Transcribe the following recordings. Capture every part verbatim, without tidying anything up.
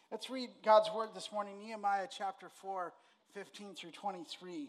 Let's read God's word this morning, Nehemiah chapter four, fifteen through twenty-three.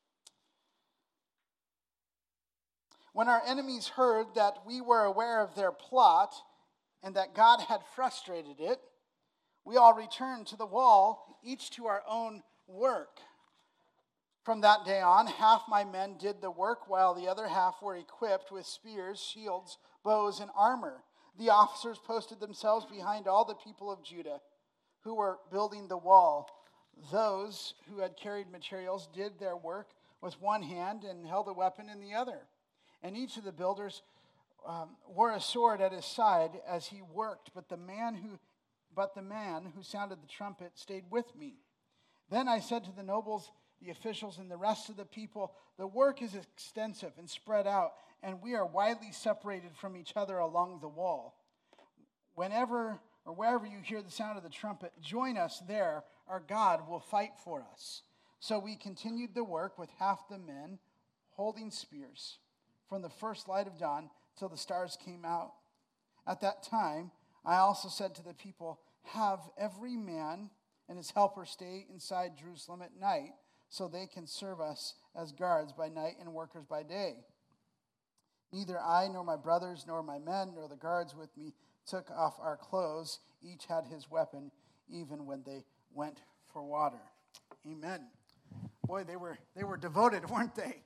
When our enemies heard that we were aware of their plot and that God had frustrated it, we all returned to the wall, each to our own work. From that day on, half my men did the work, while the other half were equipped with spears, shields, bows, and armor. The officers posted themselves behind all the people of Judah who were building the wall. Those who had carried materials did their work with one hand and held a weapon in the other. And each of the builders um, wore a sword at his side as he worked, but the man who but the man who sounded the trumpet stayed with me. Then I said to the nobles, the officials, and the rest of the people, the work is extensive and spread out, and we are widely separated from each other along the wall. Whenever or wherever you hear the sound of the trumpet, join us there. Our God will fight for us. So we continued the work with half the men holding spears from the first light of dawn till the stars came out. At that time, I also said to the people, have every man and his helper stay inside Jerusalem at night, so they can serve us as guards by night and workers by day. Neither I nor my brothers nor my men nor the guards with me took off our clothes. Each had his weapon, even when they went for water. Amen. Boy, they were they were devoted, weren't they?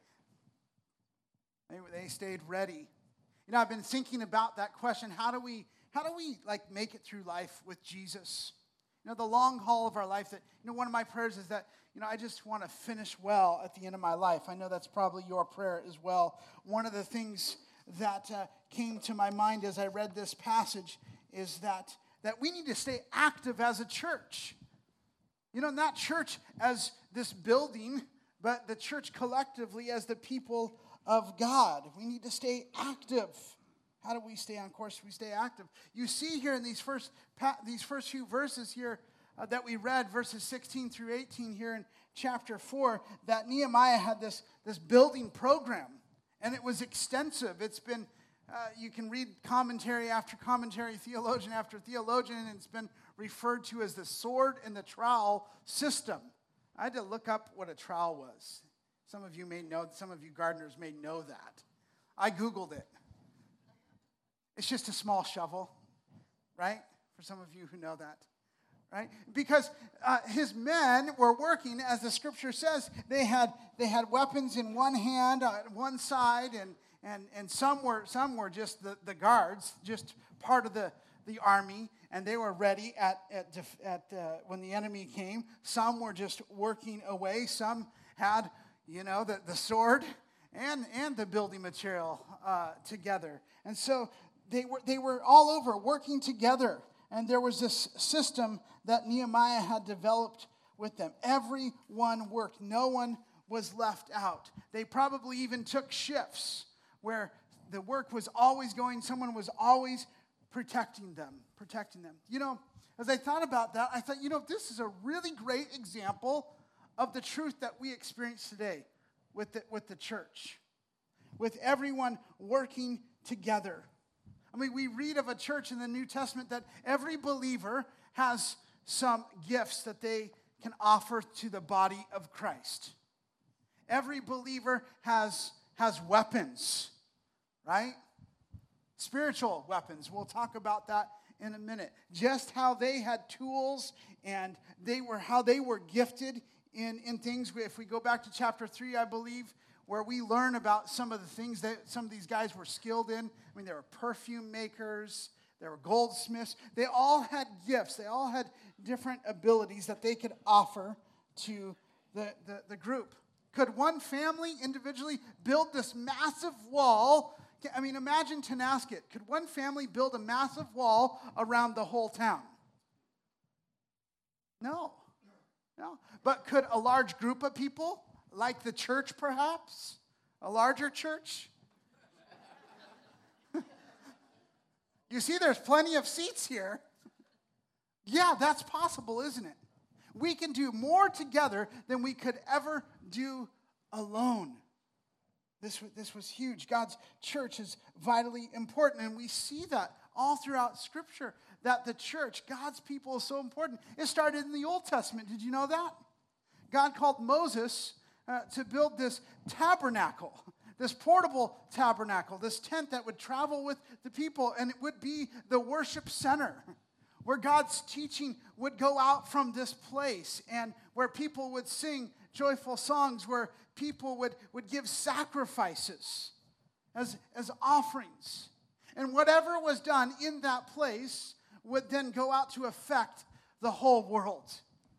They they stayed ready. You know, I've been thinking about that question. How do we how do we like make it through life with Jesus? You know, the long haul of our life. That you know, one of my prayers is that you know I just want to finish well at the end of my life. I know that's probably your prayer as well. One of the things that uh, came to my mind as I read this passage is that, that we need to stay active as a church. You know, not church as this building, but the church collectively as the people of God. We need to stay active. How do we stay on course? We stay active. You see here in these first these first few verses here uh, that we read, verses sixteen through eighteen here in chapter four, that Nehemiah had this, this building program. And it was extensive. It's been, uh, you can read commentary after commentary, theologian after theologian, and it's been referred to as the sword and the trowel system. I had to look up what a trowel was. Some of you may know, some of you gardeners may know that. I Googled it. It's just a small shovel, right? For some of you who know that. Right? Because uh, his men were working, as the scripture says, they had they had weapons in one hand, on one side, and and and some were some were just the, the guards, just part of the, the army, and they were ready at at, at uh, when the enemy came. Some were just working away. Some had, you know, the, the sword and and the building material uh, together, and so they were they were all over working together. And there was this system that Nehemiah had developed with them. Everyone worked. No one was left out. They probably even took shifts where the work was always going. Someone was always protecting them, protecting them. You know, as I thought about that, I thought, you know, this is a really great example of the truth that we experience today with the, with the church, with everyone working together. I mean, we read of a church in the New Testament that every believer has some gifts that they can offer to the body of Christ. Every believer has, has weapons, right? Spiritual weapons. We'll talk about that in a minute. Just how they had tools and they were how they were gifted in, in things. If we go back to chapter three, I believe, where we learn about some of the things that some of these guys were skilled in. I mean, they were perfume makers, they were goldsmiths. They all had gifts. They all had different abilities that they could offer to the, the, the group. Could one family individually build this massive wall? I mean, imagine Tenasket. Could one family build a massive wall around the whole town? No. No. But could a large group of people, like the church perhaps, a larger church? You see, there's plenty of seats here. Yeah, that's possible, isn't it? We can do more together than we could ever do alone. This, this was huge. God's church is vitally important, and we see that all throughout Scripture, that the church, God's people, is so important. It started in the Old Testament. Did you know that? God called Moses uh, to build this tabernacle, this portable tabernacle, this tent that would travel with the people, and it would be the worship center where God's teaching would go out from this place, and where people would sing joyful songs, where people would, would give sacrifices as, as offerings. And whatever was done in that place would then go out to affect the whole world.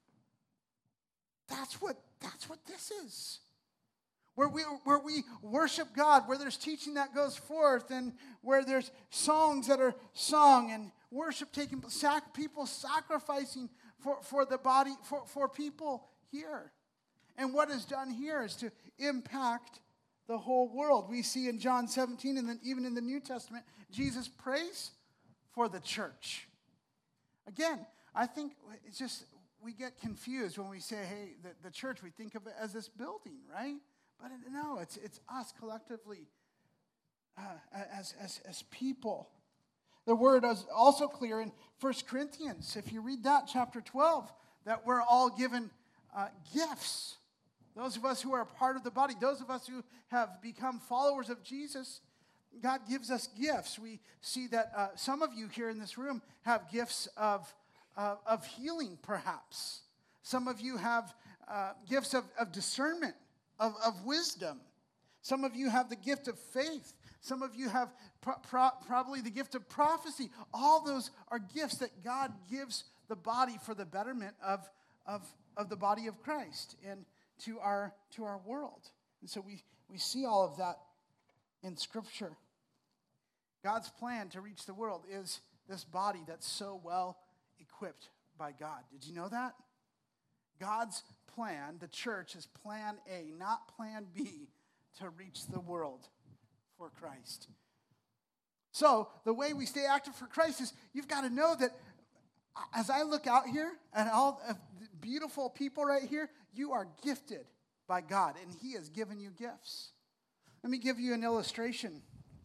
That's what, that's what this is. Where we, where we worship God, where there's teaching that goes forth, and where there's songs that are sung, and worship taking, sac, people sacrificing for, for the body, for, for people here. And what is done here is to impact the whole world. We see in John seventeen, and then even in the New Testament, Jesus prays for the church. Again, I think it's just, we get confused when we say, hey, the, the church, we think of it as this building, right? But no, it's it's us collectively uh, as, as, as people. The word is also clear in First Corinthians. If you read that, chapter twelve, that we're all given uh, gifts. Those of us who are a part of the body, those of us who have become followers of Jesus, God gives us gifts. We see that uh, some of you here in this room have gifts of, uh, of healing, perhaps. Some of you have uh, gifts of, of discernment, of, of wisdom. Some of you have the gift of faith. Some of you have pro- pro- probably the gift of prophecy. All those are gifts that God gives the body for the betterment of, of, of the body of Christ and to our, to our world. And so we, we see all of that in Scripture. God's plan to reach the world is this body that's so well equipped by God. Did you know that? God's plan, the church, is plan A, not plan B, to reach the world for Christ. So the way we stay active for Christ is you've got to know that as I look out here at all of the beautiful people right here, you are gifted by God, and He has given you gifts. Let me give you an illustration.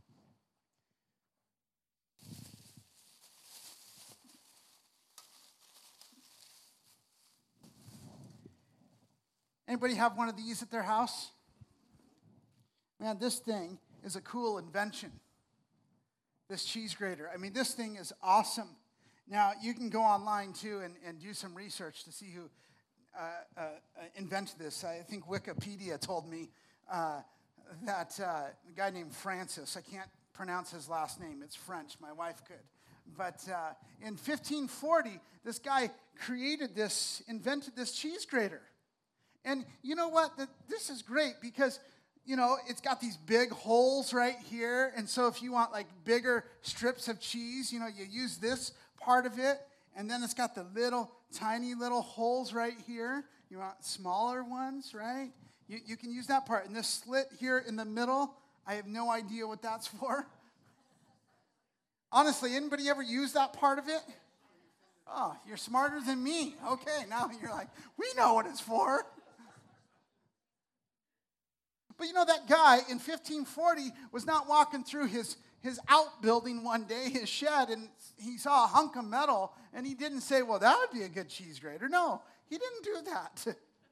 Anybody have one of these at their house? Man, this thing is a cool invention. This cheese grater. I mean, this thing is awesome. Now, you can go online, too, and, and do some research to see who uh, uh, invented this. I think Wikipedia told me uh, that uh, a guy named Francis, I can't pronounce his last name. It's French. My wife could. But uh, in fifteen forty, this guy created this, invented this cheese grater. And you know what? The, this is great because, you know, it's got these big holes right here. And so if you want, like, bigger strips of cheese, you know, you use this part of it. And then it's got the little, tiny little holes right here. You want smaller ones, right? You, you can use that part. And this slit here in the middle, I have no idea what that's for. Honestly, anybody ever use that part of it? Oh, you're smarter than me. Okay, now you're like, we know what it's for. But you know, that guy in fifteen forty was not walking through his, his outbuilding one day, his shed, and he saw a hunk of metal, and he didn't say, well, that would be a good cheese grater. No, he didn't do that.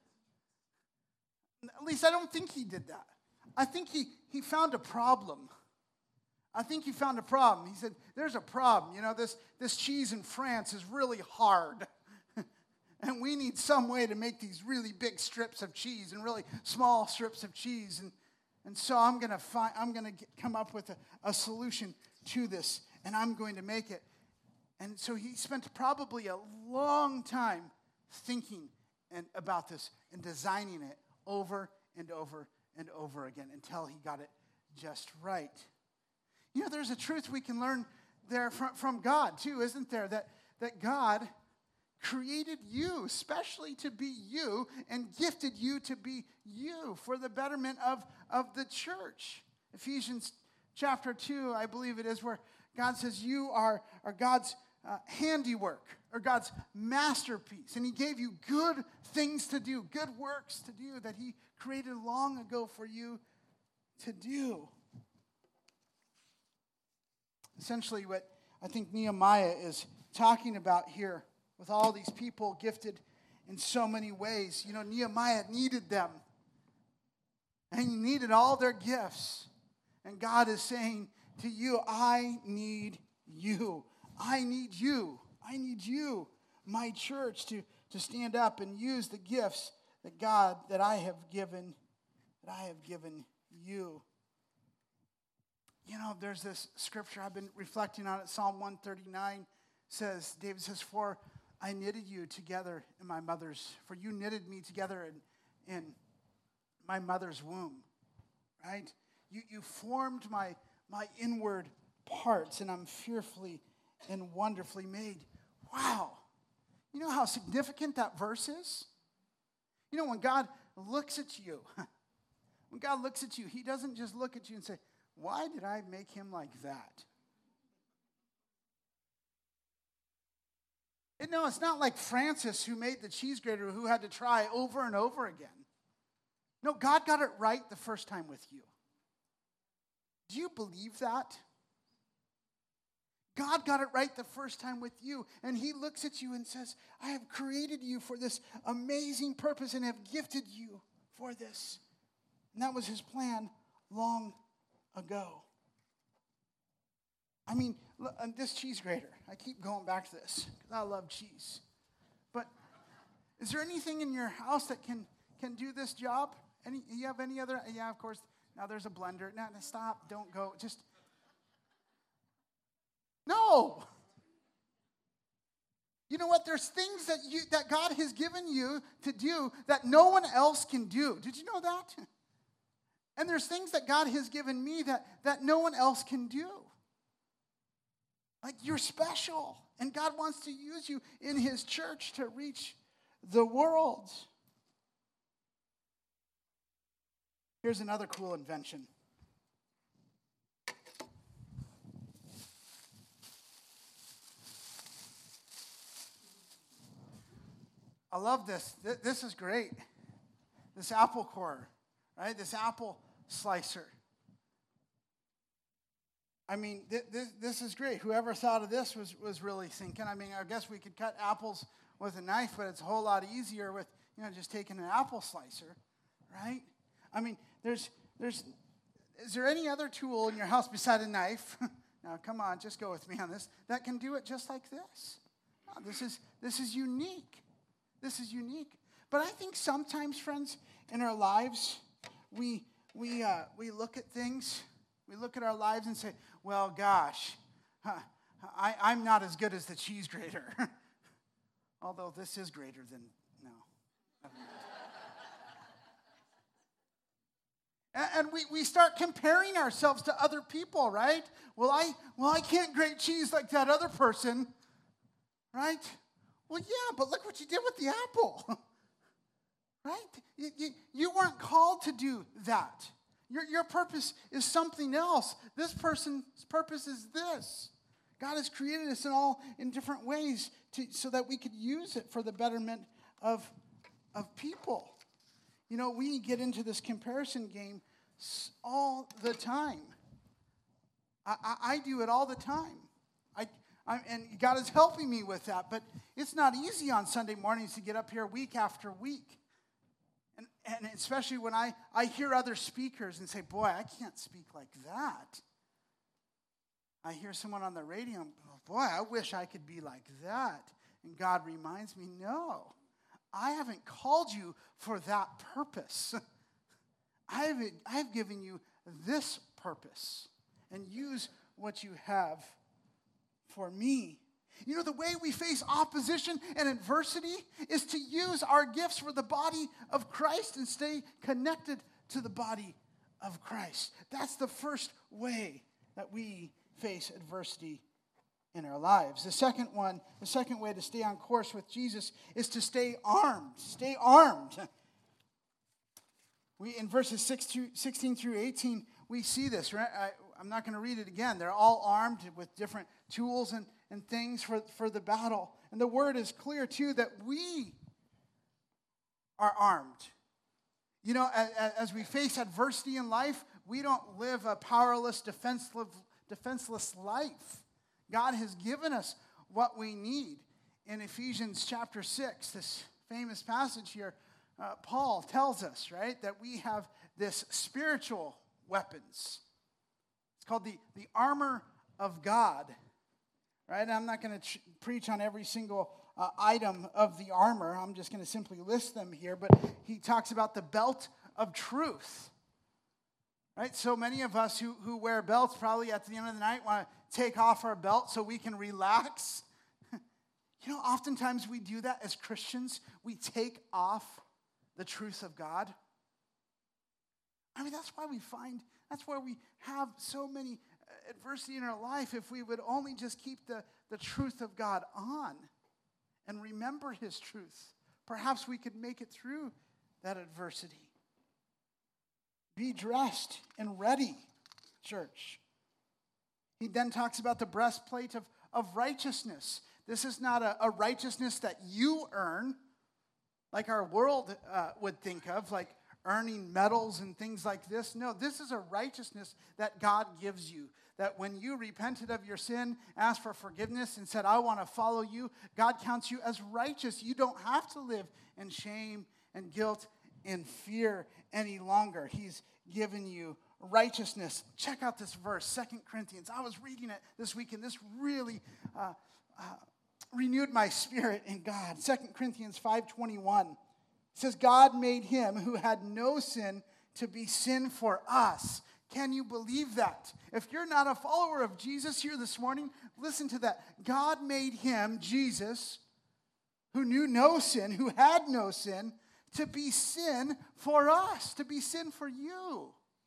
At least I don't think he did that. I think he, he found a problem. I think he found a problem. He said, there's a problem. You know, this, this cheese in France is really hard. And we need some way to make these really big strips of cheese and really small strips of cheese. And, and so I'm going to find, I'm going to come up with a, a solution to this, and I'm going to make it. And so he spent probably a long time thinking and, about this and designing it over and over and over again until he got it just right. You know, there's a truth we can learn there from, from God, too, isn't there? That, that God created you, especially to be you, and gifted you to be you for the betterment of, of the church. Ephesians chapter two, I believe it is, where God says you are, are God's uh, handiwork, or God's masterpiece. And He gave you good things to do, good works to do that He created long ago for you to do. Essentially, what I think Nehemiah is talking about here with all these people gifted in so many ways. You know, Nehemiah needed them. And he needed all their gifts. And God is saying to you, I need you. I need you. I need you, my church, to, to stand up and use the gifts that God, that I have given, that I have given you. You know, there's this scripture I've been reflecting on it. Psalm one thirty-nine says, David says, for I knitted you together in my mother's, for you knitted me together in, in my mother's womb, right? You, you formed my, my inward parts, and I'm fearfully and wonderfully made. Wow. You know how significant that verse is? You know, when God looks at you, when God looks at you, he doesn't just look at you and say, why did I make him like that? And no, it's not like Francis who made the cheese grater who had to try over and over again. No, God got it right the first time with you. Do you believe that? God got it right the first time with you, and he looks at you and says, I have created you for this amazing purpose and have gifted you for this. And that was his plan long ago. I mean, look, this cheese grater, I keep going back to this because I love cheese. But is there anything in your house that can, can do this job? Any, you have any other? Yeah, of course. Now there's a blender. No, no, stop. Don't go. Just, no. You know what? There's things that you that God has given you to do that no one else can do. Did you know that? And there's things that God has given me that, that no one else can do. Like, you're special. And God wants to use you in his church to reach the world. Here's another cool invention. I love this. This is great. This apple core, right? This apple slicer. I mean, th- this, this is great. Whoever thought of this was, was really thinking. I mean, I guess we could cut apples with a knife, but it's a whole lot easier with, you know, just taking an apple slicer, right? I mean, there's, there's, is there any other tool in your house beside a knife? Now, come on, just go with me on this. That can do it just like this. No, this is, this is unique. This is unique. But I think sometimes, friends, in our lives, we, we, uh, we look at things, we look at our lives and say, well, gosh, huh, I, I'm not as good as the cheese grater. Although this is greater than, no. And we, we start comparing ourselves to other people, right? Well, I well I can't grate cheese like that other person, right? Well, yeah, but look what you did with the apple, right? You, you, you weren't called to do that. Your, your purpose is something else. This person's purpose is this. God has created us in all in different ways to, so that we could use it for the betterment of, of people. You know, we get into this comparison game all the time. I, I, I do it all the time. I, I, and God is helping me with that. But it's not easy on Sunday mornings to get up here week after week. And, and especially when I, I hear other speakers and say, boy, I can't speak like that. I hear someone on the radio, and, boy, I wish I could be like that. And God reminds me, no. I haven't called you for that purpose. I have, I have given you this purpose. And use what you have for me. You know, the way we face opposition and adversity is to use our gifts for the body of Christ and stay connected to the body of Christ. That's the first way that we face adversity in our lives. The second one, the second way to stay on course with Jesus is to stay armed. Stay armed. We in verses sixteen through eighteen, we see this, right? I, I'm not going to read it again. They're all armed with different tools and, and things for, for the battle. And the word is clear, too, that we are armed. You know, as, as we face adversity in life, we don't live a powerless, defenseless, defenseless life. God has given us what we need. In Ephesians chapter six, this famous passage here, uh, Paul tells us, right, that we have this spiritual weapons. It's called the, the armor of God, right? I'm not going to ch- preach on every single uh, item of the armor. I'm just going to simply list them here, but he talks about the belt of truth, right? So many of us who, who wear belts probably at the end of the night want to take off our belt so we can relax. You know, oftentimes we do that as Christians. We take off the truth of God. I mean, that's why we find, that's why we have so many adversity in our life. If we would only just keep the, the truth of God on and remember his truth, perhaps we could make it through that adversity. Be dressed and ready, church. He then talks about the breastplate of, of righteousness. This is not a, a righteousness that you earn, like our world uh, would think of, like earning medals and things like this. No, this is a righteousness that God gives you. That when you repented of your sin, asked for forgiveness, and said, I want to follow you, God counts you as righteous. You don't have to live in shame and guilt and fear any longer. He's given you righteousness. Check out this verse, Second Corinthians. I was reading it this week, and this really uh, uh, renewed my spirit in God. Second Corinthians five twenty-one. It says, God made him who had no sin to be sin for us. Can you believe that? If you're not a follower of Jesus here this morning, listen to that. God made him, Jesus, who knew no sin, who had no sin, to be sin for us, to be sin for you.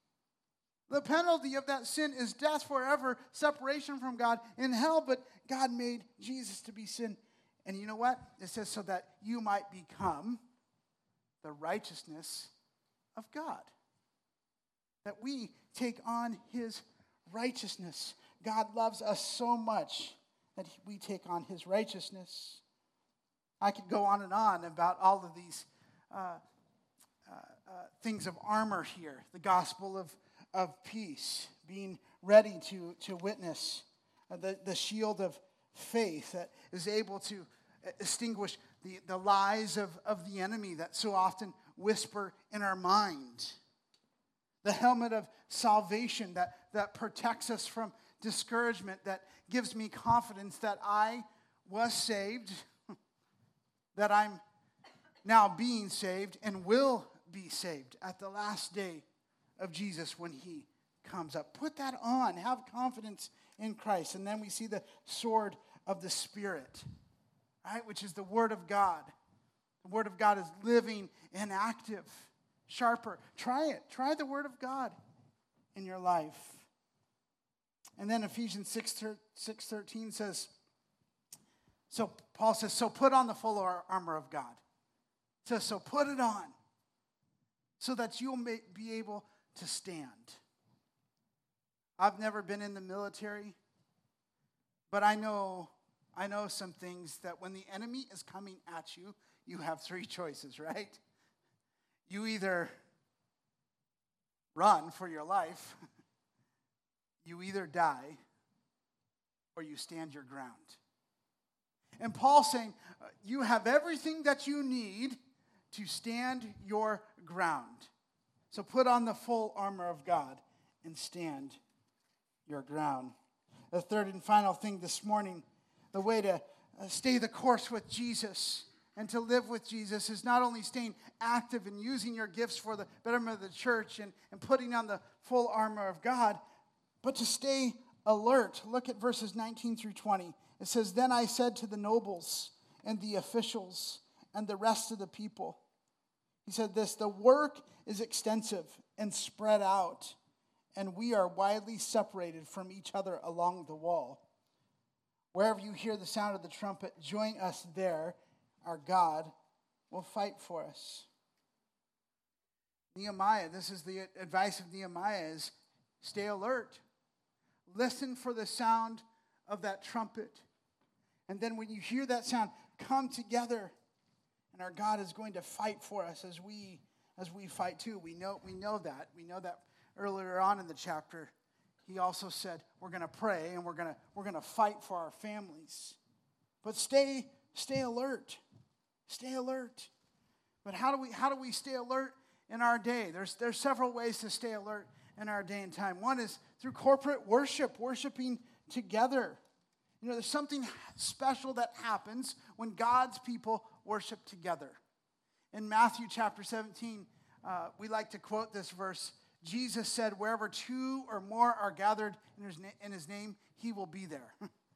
The penalty of that sin is death forever, separation from God in hell, but God made Jesus to be sin. And you know what? It says so that you might become the righteousness of God. That we take on his righteousness. God loves us so much that we take on his righteousness. I could go on and on about all of these uh, uh, uh, things of armor here. The gospel of, of peace, being ready to, to witness. Uh, the, the shield of faith that is able to extinguish the, the lies of, of the enemy that so often whisper in our mind. The helmet of salvation that, that protects us from discouragement, that gives me confidence that I was saved, that I'm now being saved and will be saved at the last day of Jesus when he comes up. Put that on. Have confidence in Christ. And then we see the sword of the Spirit, right, which is the Word of God. The Word of God is living and active. Sharper. Try it. Try the Word of God in your life. And then Ephesians six thirteen says, so Paul says, so put on the full armor of God. It says, so put it on so that you'll be able to stand. I've never been in the military, but I know, I know some things that when the enemy is coming at you, you have three choices, right? You either run for your life, you either die, or you stand your ground. And Paul's saying, you have everything that you need to stand your ground. So put on the full armor of God and stand your ground. The third and final thing this morning, the way to stay the course with Jesus and to live with Jesus is not only staying active and using your gifts for the betterment of the church and, and putting on the full armor of God, but to stay alert. Look at verses nineteen through twenty. It says, then I said to the nobles and the officials and the rest of the people, he said this, the work is extensive and spread out, and we are widely separated from each other along the wall. Wherever you hear the sound of the trumpet, join us there. Our God will fight for us. Nehemiah, this is the advice of Nehemiah, is stay alert. Listen for the sound of that trumpet. And then when you hear that sound, come together. And our God is going to fight for us as we as we fight too. We know we know that. We know that earlier on in the chapter, he also said we're going to pray and we're going to we're going to fight for our families. But stay, stay alert. Stay alert. But how do we how do we stay alert in our day? There's there's several ways to stay alert in our day and time. One is through corporate worship, worshiping together. You know, there's something special that happens when God's people worship together. In Matthew chapter seventeen, uh, we like to quote this verse. Jesus said, wherever two or more are gathered in his, na- in his name, he will be there.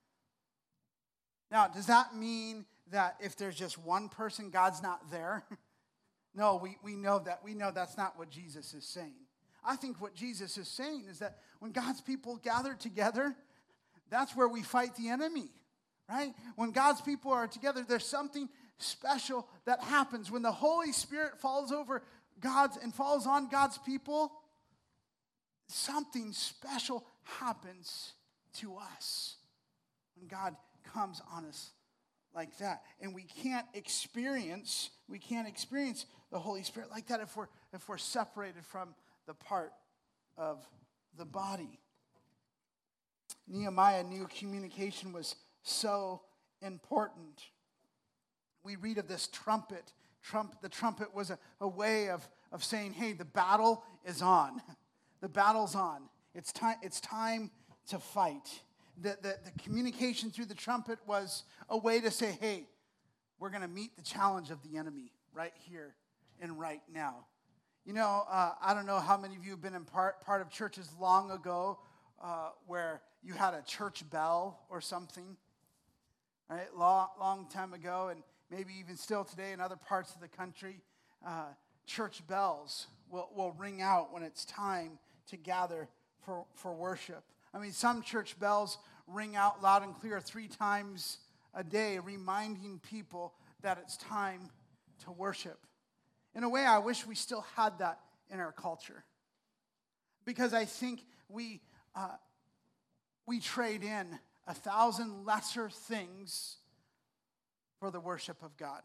Now, does that mean that if there's just one person, God's not there? No, we, we know that. We know that's not what Jesus is saying. I think what Jesus is saying is that when God's people gather together, that's where we fight the enemy, right? When God's people are together, there's something special that happens. When the Holy Spirit falls over God's and falls on God's people, something special happens to us when God comes on us like that. And we can't experience, we can't experience the Holy Spirit like that if we're if we're separated from the part of the body. Nehemiah knew communication was so important. We read of this trumpet. Trump, the trumpet was a, a way of, of saying, hey, the battle is on. The battle's on. It's time, it's time to fight. The, the, the communication through the trumpet was a way to say, hey, we're going to meet the challenge of the enemy right here and right now. You know, uh, I don't know how many of you have been in part, part of churches long ago uh, where you had a church bell or something, right? Long, long time ago, and maybe even still today in other parts of the country, uh, church bells will, will ring out when it's time to gather for, for worship. I mean, some church bells ring out loud and clear three times a day, reminding people that it's time to worship. In a way, I wish we still had that in our culture. Because I think we uh, we trade in a thousand lesser things for the worship of God.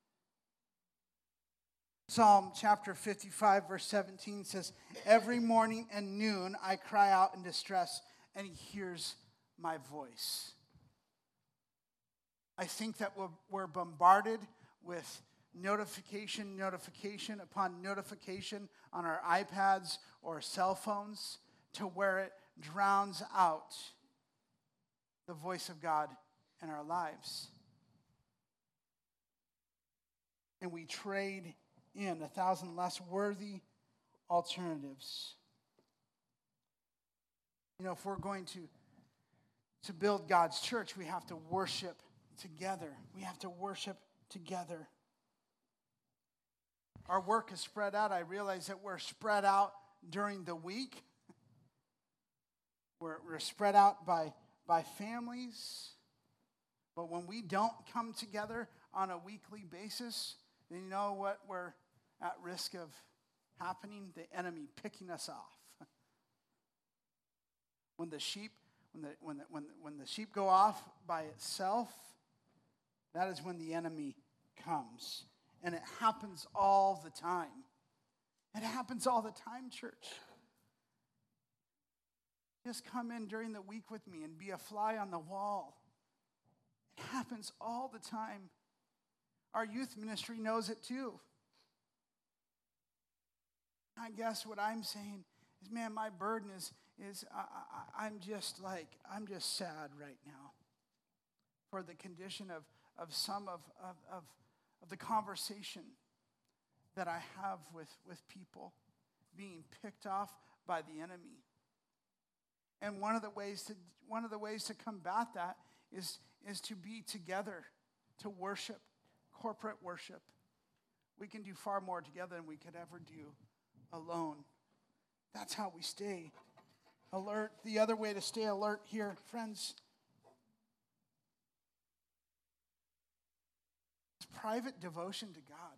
Psalm chapter fifty-five, verse seventeen says, every morning and noon I cry out in distress, and he hears my voice. I think that we're, we're bombarded with notification, notification upon notification on our iPads or cell phones to where it drowns out the voice of God in our lives. And we trade in a thousand less worthy alternatives. You know, if we're going to, to build God's church, we have to worship together. We have to worship together. Our work is spread out. I realize that we're spread out during the week. We're, we're spread out by, by families. But when we don't come together on a weekly basis, then you know what we're at risk of happening? The enemy picking us off. When the sheep, when the when the, when the, when the sheep go off by itself, that is when the enemy comes. And it happens all the time. It happens all the time, church. Just come in during the week with me and be a fly on the wall. It happens all the time. Our youth ministry knows it too. I guess what I'm saying is, man, my burden is, is I, I, I'm just like, I'm just sad right now for the condition of, of some of, of, of, of the conversation that I have with, with people being picked off by the enemy. And one of the ways to one of the ways to combat that is, is to be together, to worship, corporate worship. We can do far more together than we could ever do alone. That's how we stay alert. The other way to stay alert here, friends, is private devotion to God.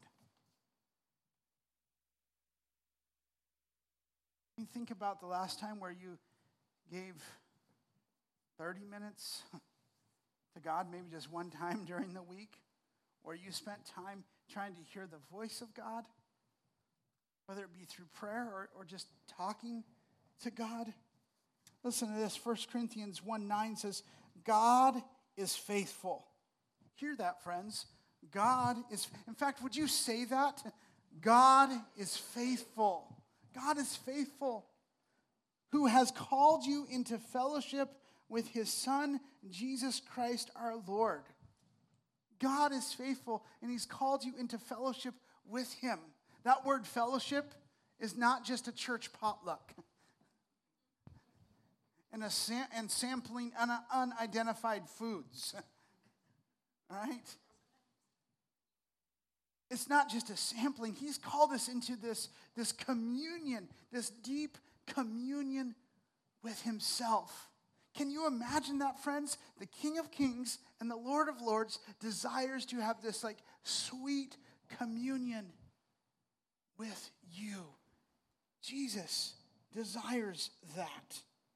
I mean, think about the last time where you gave thirty minutes to God, maybe just one time during the week, or you spent time trying to hear the voice of God, whether it be through prayer or, or just talking to God. Listen to this. First Corinthians one nine says, God is faithful. Hear that, friends. God is, in fact, would you say that? God is faithful. God is faithful, who has called you into fellowship with his Son, Jesus Christ our Lord. God is faithful, and he's called you into fellowship with him. That word fellowship is not just a church potluck and, a sam- and sampling un- unidentified foods, right? It's not just a sampling. He's called us into this, this communion, this deep communion with himself. Can you imagine that, friends? The King of Kings and the Lord of Lords desires to have this like sweet communion with you. Jesus desires that.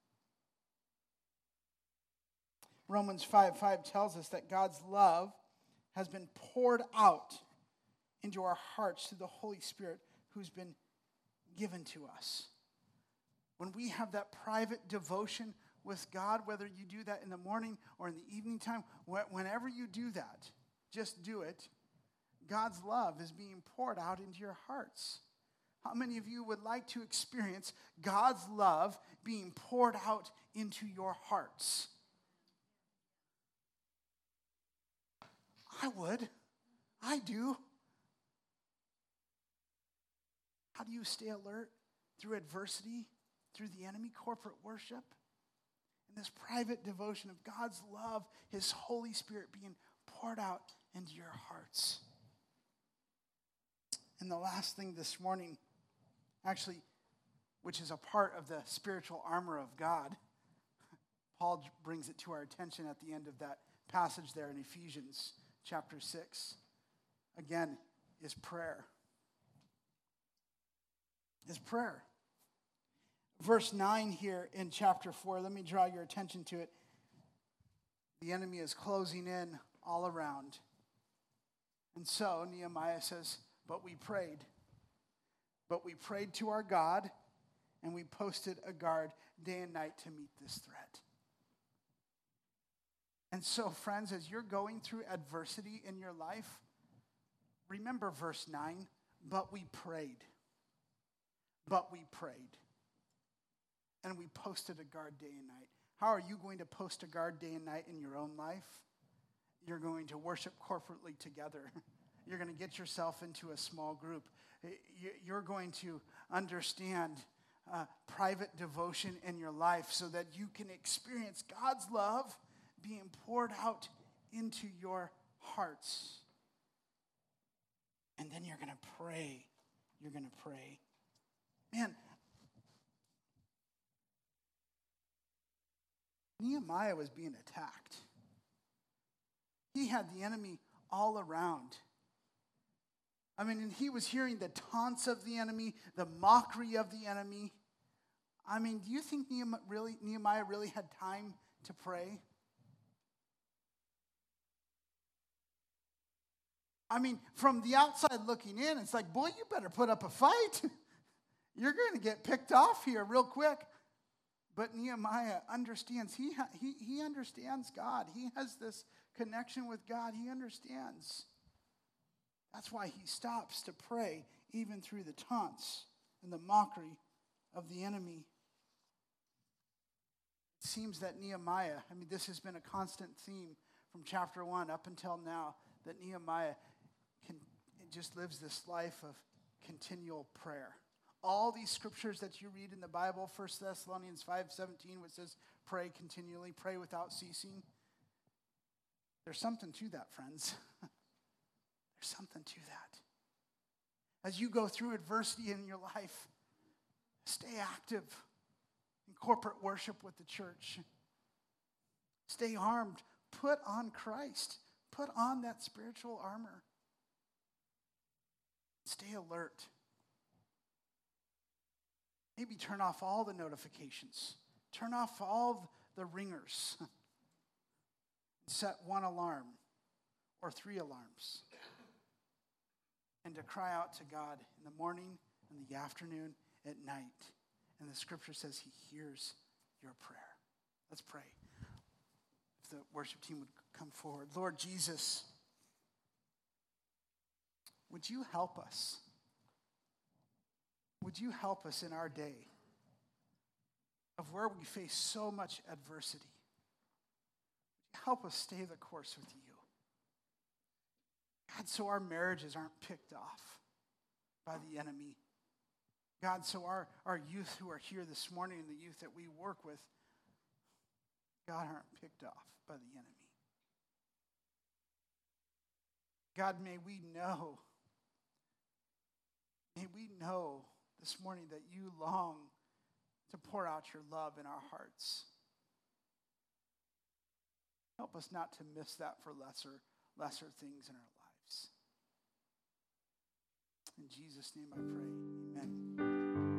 Romans five five tells us that God's love has been poured out into our hearts through the Holy Spirit who's been given to us. When we have that private devotion with God, whether you do that in the morning or in the evening time, whenever you do that, just do it. God's love is being poured out into your hearts. How many of you would like to experience God's love being poured out into your hearts? I would. I do. How do you stay alert through adversity, through the enemy, corporate worship? And this private devotion of God's love, his Holy Spirit being poured out into your hearts. And the last thing this morning, actually, which is a part of the spiritual armor of God, Paul brings it to our attention at the end of that passage there in Ephesians chapter six. Again, is prayer. Is prayer. Verse nine here in chapter four, let me draw your attention to it. The enemy is closing in all around. And so Nehemiah says, but we prayed. But we prayed to our God, and we posted a guard day and night to meet this threat. And so, friends, as you're going through adversity in your life, remember verse nine, but we prayed. But we prayed. And we posted a guard day and night. How are you going to post a guard day and night in your own life? You're going to worship corporately together. You're going to get yourself into a small group. You're going to understand uh, private devotion in your life so that you can experience God's love being poured out into your hearts. And then you're going to pray. You're going to pray. Man, Nehemiah was being attacked. He had the enemy all around. I mean, and he was hearing the taunts of the enemy, the mockery of the enemy. I mean, do you think Nehemiah really, Nehemiah really had time to pray? I mean, from the outside looking in, it's like, boy, you better put up a fight. You're going to get picked off here real quick. But Nehemiah understands. He, ha- he, he understands God. He has this connection with God. He understands. That's why he stops to pray even through the taunts and the mockery of the enemy. It seems that Nehemiah, I mean, this has been a constant theme from chapter one up until now, that Nehemiah can, it just lives this life of continual prayer. All these scriptures that you read in the Bible, First Thessalonians five seventeen, which says, pray continually, pray without ceasing. There's something to that, friends. There's something to that. As you go through adversity in your life, stay active in corporate worship with the church. Stay armed. Put on Christ. Put on that spiritual armor. Stay alert. Maybe turn off all the notifications. Turn off all the ringers. Set one alarm or three alarms. And to cry out to God in the morning, in the afternoon, at night. And the scripture says he hears your prayer. Let's pray. If the worship team would come forward. Lord Jesus, would you help us? Would you help us in our day of where we face so much adversity? Would you help us stay the course with you? God, so our marriages aren't picked off by the enemy. God, so our, our youth who are here this morning and the youth that we work with, God, aren't picked off by the enemy. God, may we know, may we know this morning that you long to pour out your love in our hearts. Help us not to miss that for lesser, lesser things in our lives. In Jesus' name I pray, amen.